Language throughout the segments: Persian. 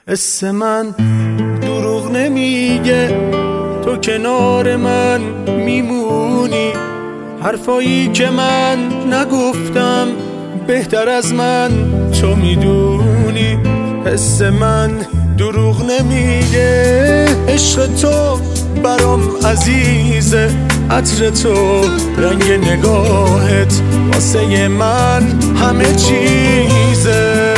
حس من دروغ نمیگه، تو کنار من میمونی. حرفایی که من نگفتم بهتر از من تو میدونی. حس من دروغ نمیگه، عشق تو برام عزیزه. عطر تو، رنگ نگاهت واسه من همه چیزه.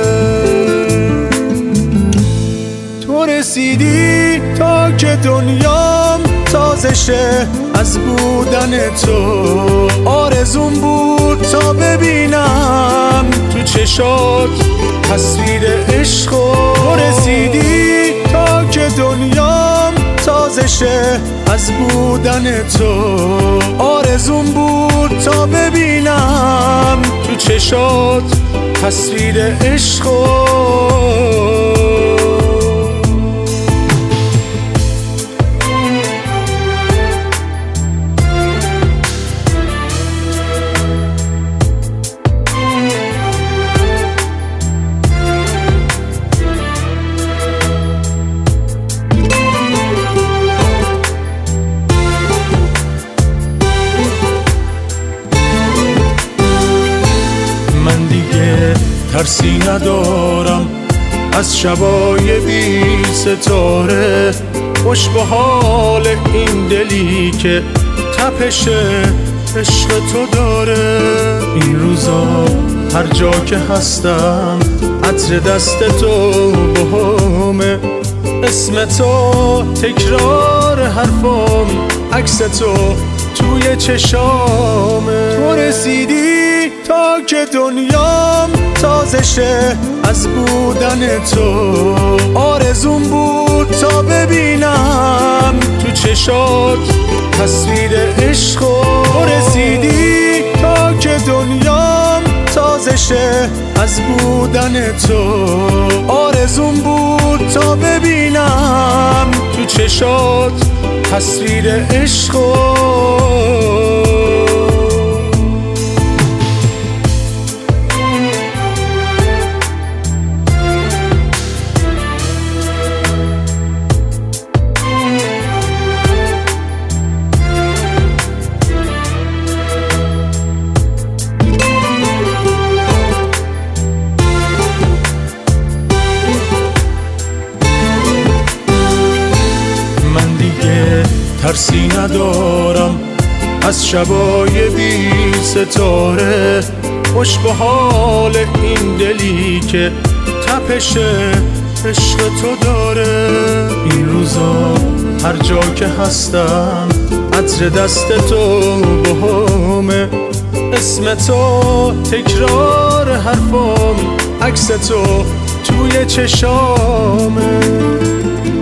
تو رسیدی تا که دنیام تازه شه از بودن تو. آرزوم بود تا ببینم تو چشات تصویر عشقو. تو رسیدی تا که دنیام تازه شه از بودن تو. آرزوم بود تا ببینم تو چشات تصویر عشقو. ترسی ندارم از شبای بی ستاره. خوش به حال این دلی که تپش عشق تو داره. این روزا هر جا که هستم عطر دست تو بهمه. اسم تو تکرار حرفم، عکس تو توی چشامه. تو رسیدی تا که دنیام تازه شه از بودن تو. آرزوم بود تا ببینم تو چشات تصویر عشقو. تو رسیدی تا که دنیام تازه شه از بودن تو. آرزوم بود تا ببینم تو چشات تصویر عشقو. ترسی ندارم از شبای بی ستاره. خوش به حال این دلی که تپش عشق تو داره. این روزا هر جا که هستم عطر دست تو بهمه. اسم تو تکرار حرفم، عکس تو توی چشامه.